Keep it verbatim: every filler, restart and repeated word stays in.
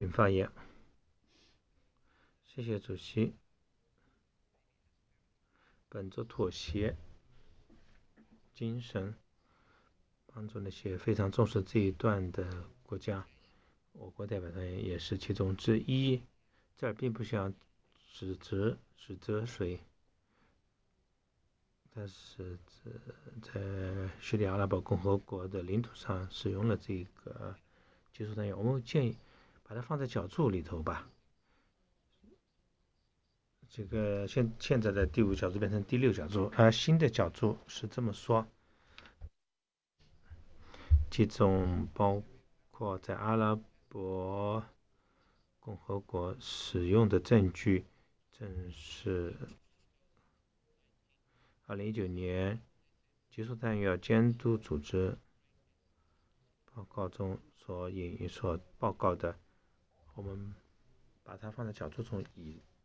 请发言。谢谢主席。本着妥协精神，帮助那些非常重视这一段的国家，我国代表团也是其中之一。这儿并不想指责指责谁，但是在叙利亚阿拉伯共和国的领土上使用了这个技术弹药，我们建议把它放在脚注里头吧。这个现现在的第五角柱变成第六角柱，而新的角柱是这么说：这种包括在阿拉伯共和国使用的证据，正是二零一九年技术弹药监督组织报告中所引所报告的。我们把它放在角柱中，以